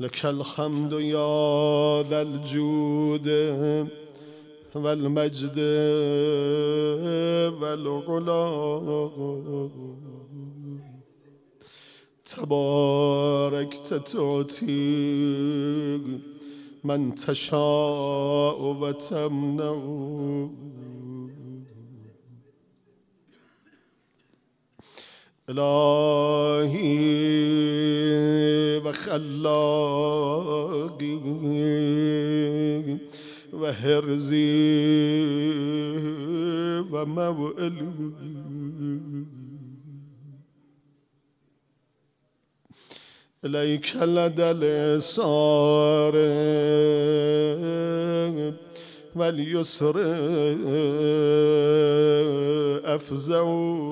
لك الحمد يا ذا الجود والمجد والعلا تباركت تعطي من تشاء وتمنع إلهي وخلاقي وهرزي وموئلي إليك لدى الإسار واليسر أفزع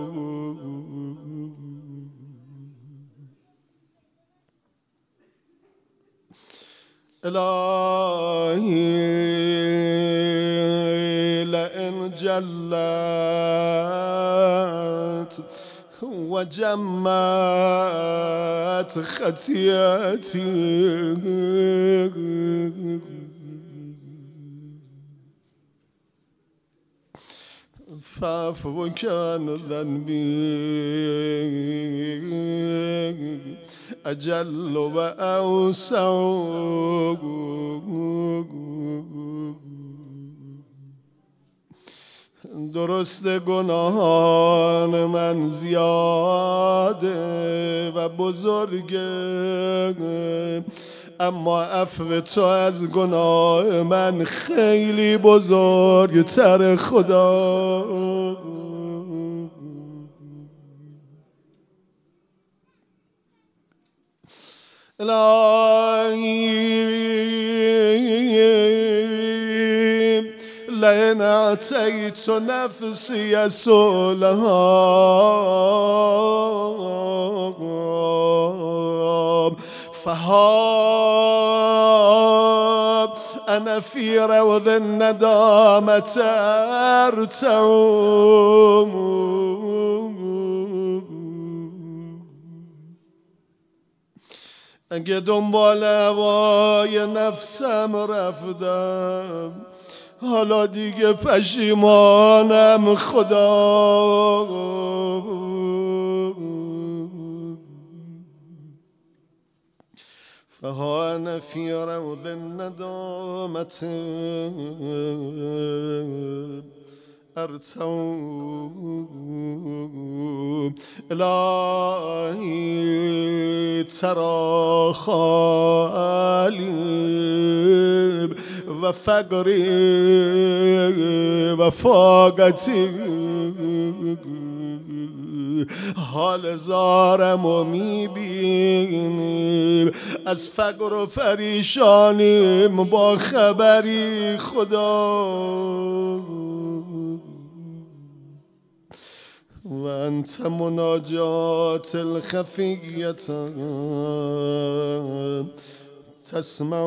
إلهي لئن جلت وجمت خطيئتي فعفوك عن ذنبي أجل وأوسع درست گناهان من زیاده و بزرگه، اما عفو تو از گناه من خیلی بزرگتر خدا. الهی لئن اعطیت نفسی صلحا فهاب أنا في روض الندامة أرتوم. اگه دنبال هوای نفسم رفتم حالا دیگه پشیمانم خدا. فها أنا في روض الندامة أرتوم. إلهي ترى خالي وفقري وفاقتي حال زارم و میبینیم از فقر و پریشانیم با خبری خدا. و انت مناجات الخفیة تسمع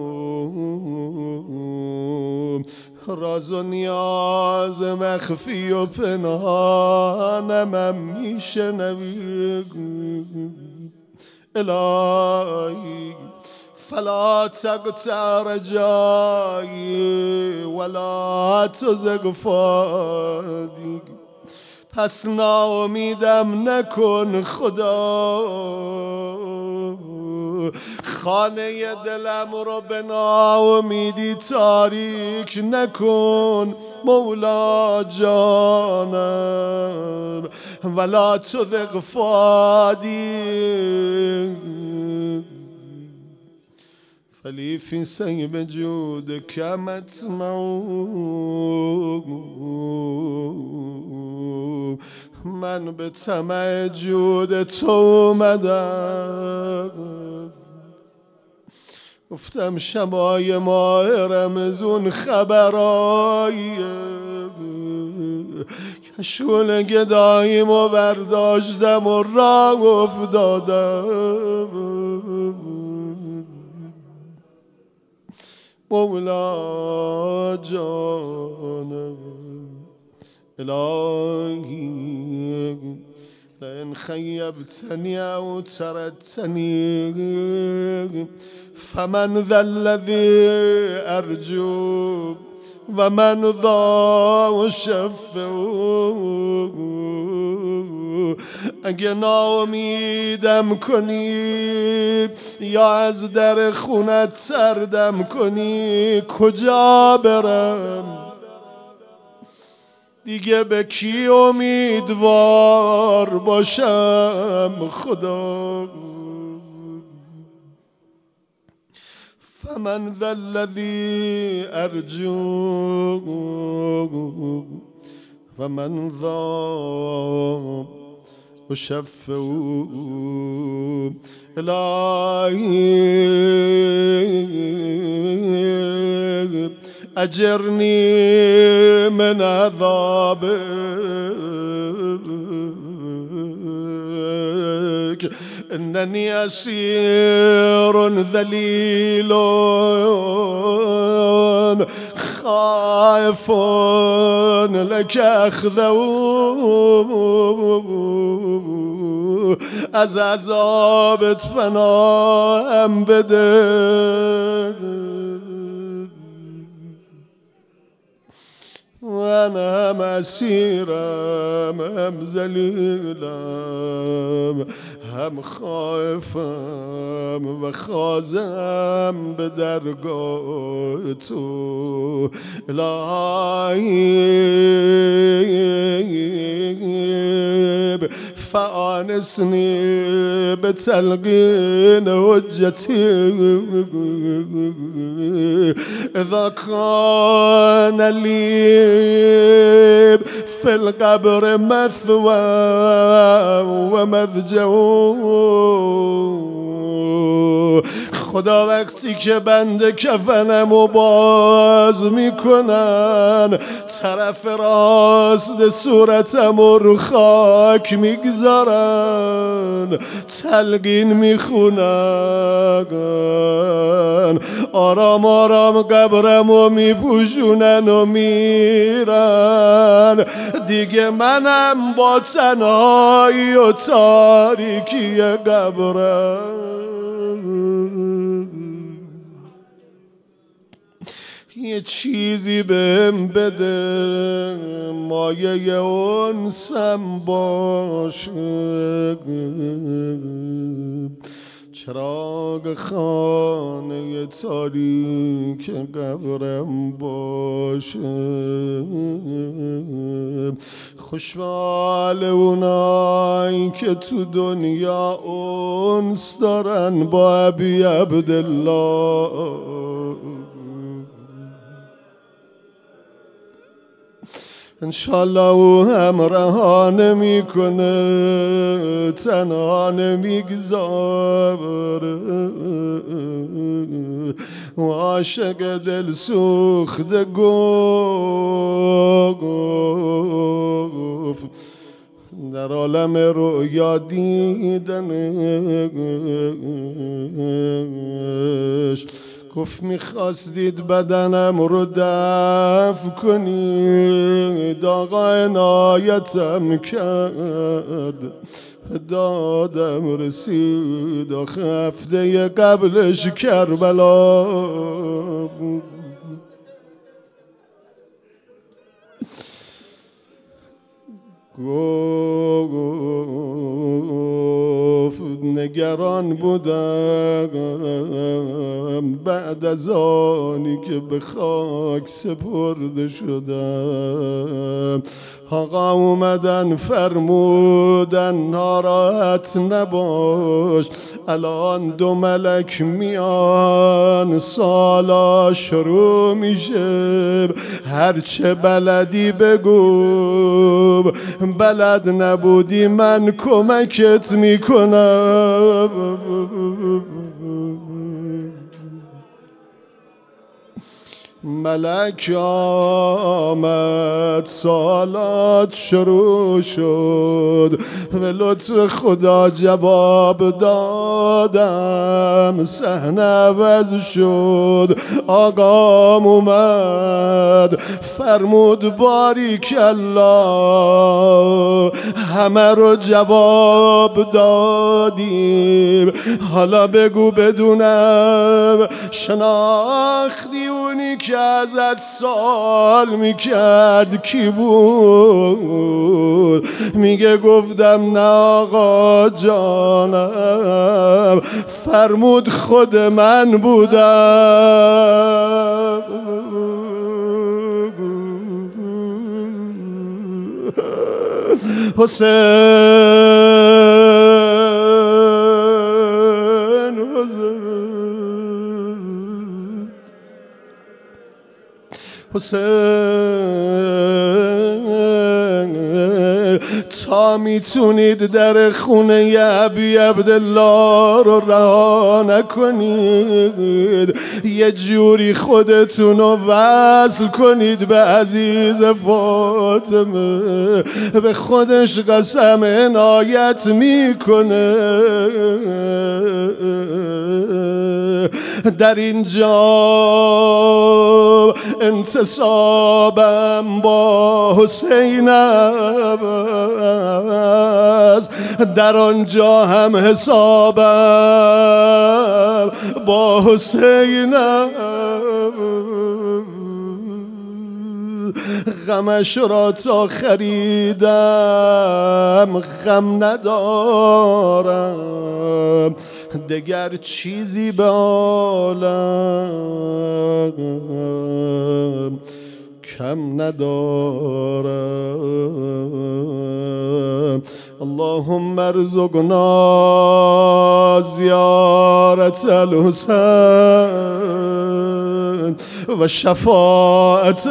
راز و نیاز مخفی و پنهانم میشنوی. الهی فلا تقطع رجایی ولا تزغ فؤادی، پس ناامیدم نکن خدا. خانه دلم رو به ناامیدی تاریک نکن مولا جانم، ولا تزغ فؤادی فلی فی سیب جودک مطمع. من به طمع جود تو اومدم، گفتم شبای ماه رمضان خبراییه، کشول گداییمو برداشتم و راه افتادم. مولا جانم الهی لئن خيبتني أو تركتني فمن ذا الذي أرجو ومن ذا أشفع. اگه ناامیدم کنی یا از در خونت سردم کنی کجا برم؟ دیگه به کی امیدوار باشم خدا؟ فمن ذا الذي أرجو ومن ذا أشفع. إلهي أجرني من عذابك إنني أسير ذليل خائف لك أخذه. از عذابت فناهم بده وانا هم اسیرم هم ذلیلم هم خائفم و خازم به درگاه تو. الهی فآنسني بتلقين حجتي إذا كان لي في القبر مثوى ومضجع. خدا وقتی که بنده کفنمو باز میکنن طرف راست صورتمو رو خاک میگذارن تلقین میخونن آرام آرام قبرمو میپوشونن و میرن. دیگه منم با تنهایی و تاریکی قبرم یه چیزی بهم بده مایه انسم باشه. چراغ خانه تاریک قبرم باشه. خوشحال اونایی که تو دنیا انس دارن با ابی عبدالله. انشالله او هم رها نمیکنه تنها نمیگذاره. و عاشق دل سوخته گفت در عالم رؤیا دیدنش گفت میخواستید بدنم رو دفن کنید آقا عنایتم کرد دادم رسید. آخه هفته قبلش کربلا بود. گفت نگران بودم بعد از آنی که به خاک سپرده شدم آقا اومدن فرمودن ناراحت نباش الان 2 ملک میان سالا شروع میشه هرچه بلدی بگو بلد نبودی من کمکت میکنم. ملک آمد سالات شروع شد به لطف خدا جواب دادم، صحنه عوض شد، آقام اومد فرمود باریکالله، همه رو جواب دادیم. حالا بگو بدونم شناختی اونی که ازت سوال میکرد کی بود؟ میگه گفتم نه آقا جانم. فرمود خود من بودم. حسین تا میتونید در خونه ابی عبدالله رو رها نکنید، یه جوری خودتون رو وصل کنید به عزیز فاطمه. به خودش قسم عنایت میکنه. در اینجا انتصابم با حسینم است، در آنجا هم حسابم با حسینم. غمش را تا خریدم غم ندارم، دگر چیزی به عالم کم ندارم. اللهم ارزقنا زیارت الحسین و شفاعت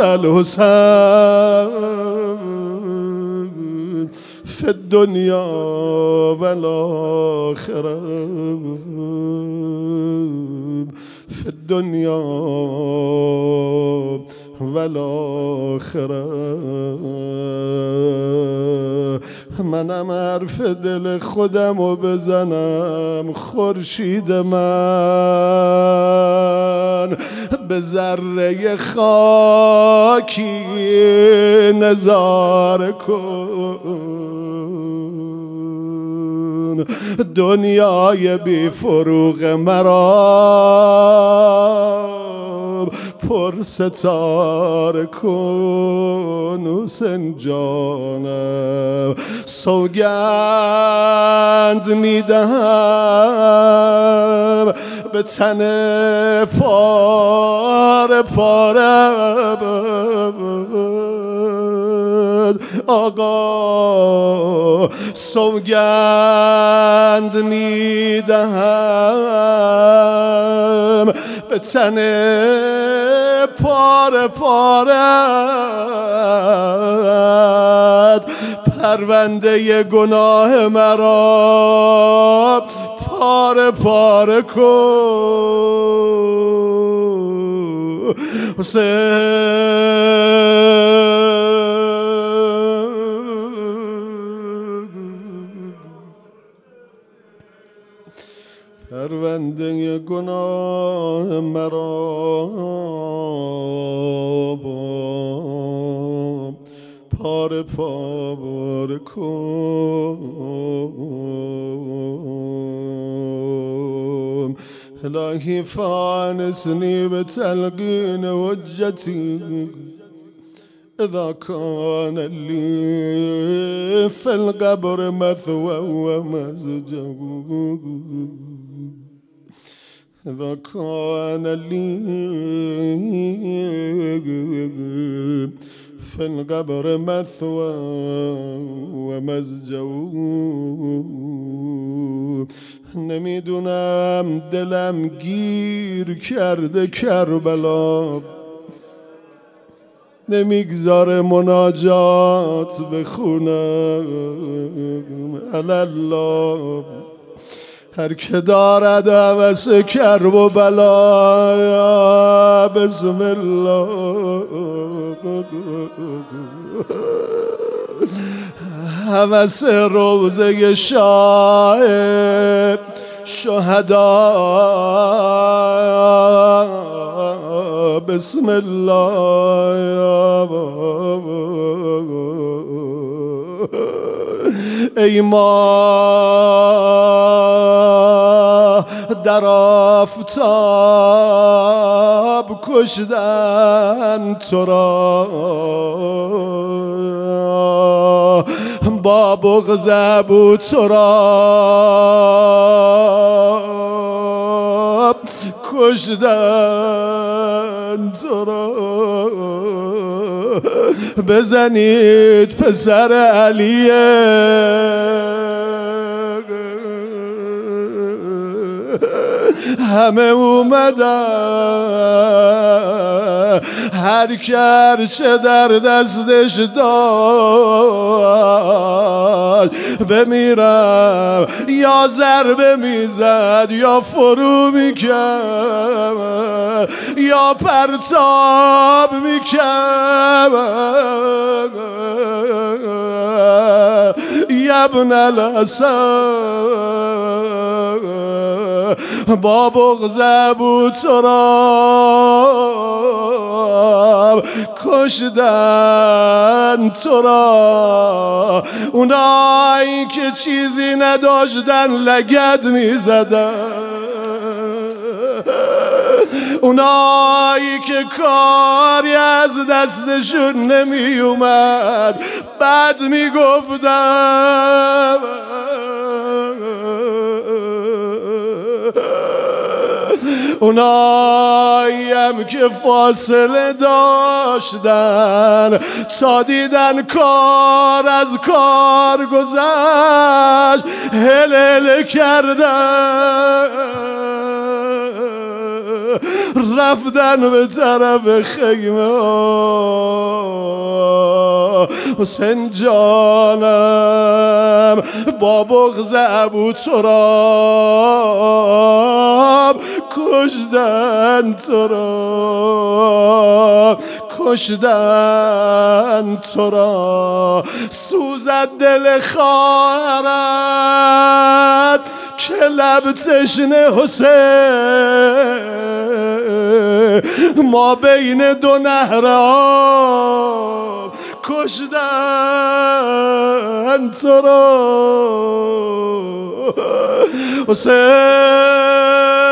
الحسین فی الدنیا و الاخره، فی الدنیا و الاخره. منم حرف دل خودم رو بزنم، خورشید من به ذره خاکی نظاره کن، دنیای بی فروغ مرا پر ستاره کن. حسین جانم سوگند میدهم به تن پاره پاره آقا، سوگند میدهم به تن پاره پارت، پرونده گناه مرا پاره پاره کن. پرونده گناه مرا پاره پاره کن. الهی فانسنی به تلقین حجتی اذا كان لي في القبر مثوى ومسجد، إذا كان لي في القبر مثوى ومسجد. نمیدونم دلم گیر کرده کربلا، نمیگذاره مناجات بخونم. الله هر که دارد هوس کرب و بلا، بسم الله. هوس روزه شاه شهدا بسم الله. ای ما در آفتاب کشتن تو را، با بغض ابو تراب کشتن تو را. بزنید پسر علیه، همه اومدن، هر که چه در دستش داشت بمیرم، یا ضربه میزد یا فرو میکرد یا پرتاب میکرد. ابن الحسن با بغض ابو تراب کشتن تو را. اونایی که چیزی نداشتن لگد میزدن، اونایی که کاری از دستشون نمی اومد بد می گفتم. اونایی هم که فاصله داشتن تا دیدن کار از کار گذشت هل هل کردن، رفتن به طرف خیمه. حسین جانم با بغض ابو تراب کشتن تو را، کشتن تو را. سوزد دل خواهرت که لب تشنه حسین، ما بین دو نهر آب کشتن تو را. حسین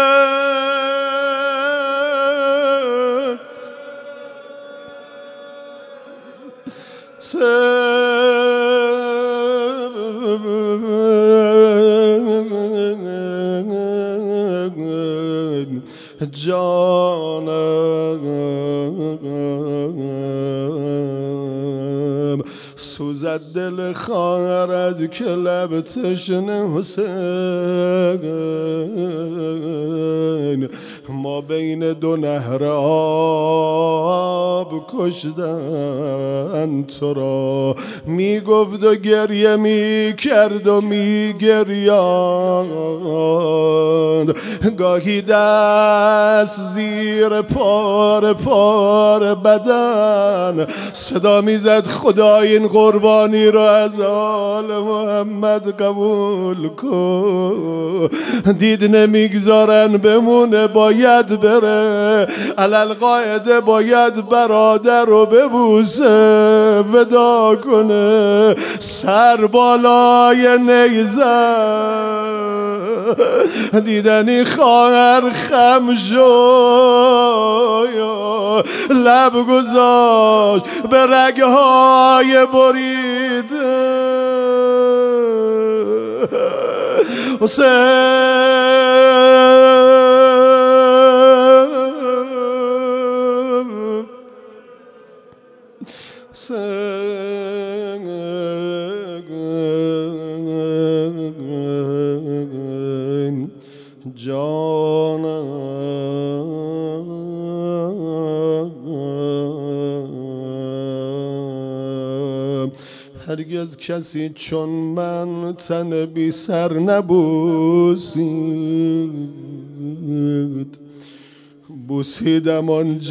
جانم سوزد دل خواهرت که لب تشنه حسین، ما بین دو نهر آب کشتن تو را. می گفت و گریه می کرد و می گریاند، گاهی دست زیر پار پار بدن صدا می زد خدا این قربانی رو از آل محمد قبول کن. دید نمیگذارن بمونه، باید بره، علالقاعده باید برادر رو ببوسه وداع کنه. سر بالای نیزه دیدنی خواهر خم شد، لب گذاشت به رگهای بریده. حسین جانم، هرگز کسی چون من تن بی سر نبوسید. بوسیدم آن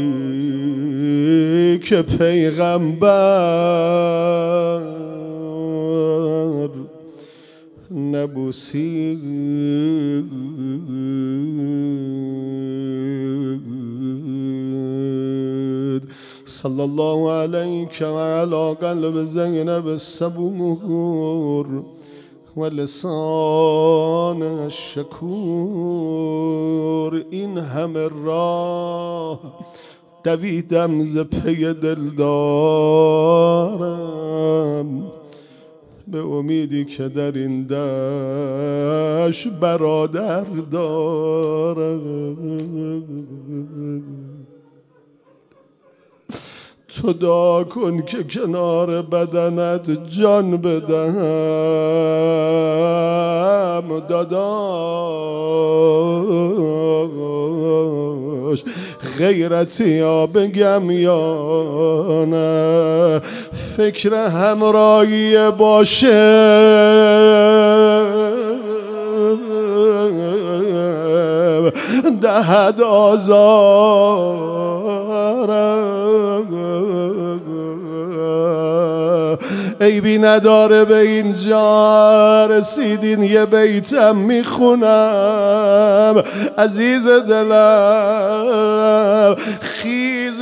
جایی که پیغمبر نبوسید. صلی الله علیک و علی قلب زینب الصبور و لسان الشکور. این همه راه دویدم ز پی دلدارم، به امیدی که در این دشت برادر دارم. تو دعا کن که کنار بدنت جان بدهم داداش. غیرتی یا بگم یا نه، فکر همراهی باشه دهد آزارم. عیبی نداره به اینجا رسیدین یه بیتم میخونم. عزیز دلم خیز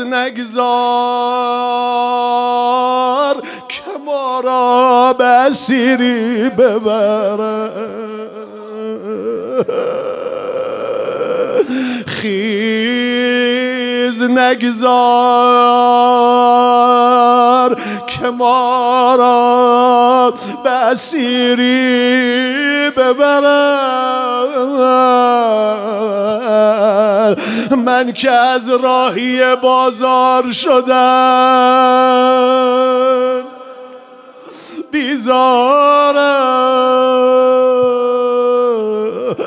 نگذار که ما را به اسیری ببره. خیز نگذار که ما را به اسیری ببرد. من که از راهی بازار شدم بیزارم.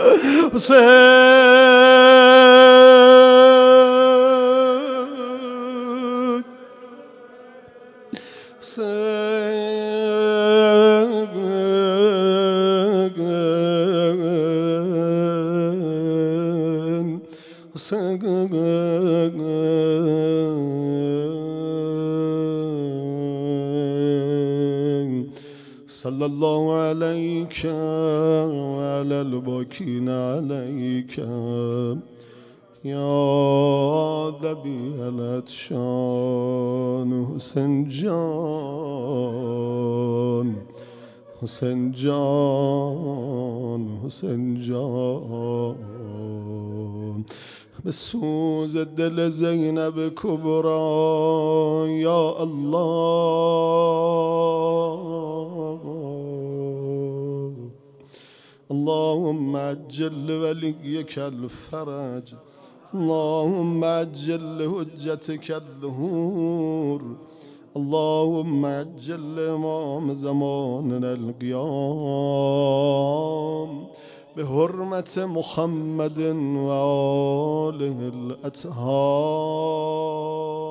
صلی الله علیک و علی الباکین علیک یا ذبیح العطشان. حسین جان حسین جان حسین جان. به سوز دل زینب کبرا یا الله. اللهم عجل وليك الفرج، اللهم عجل حجتك الظهور، اللهم عجل امام زماننا القيام بحرمة محمد وآله الأطهار.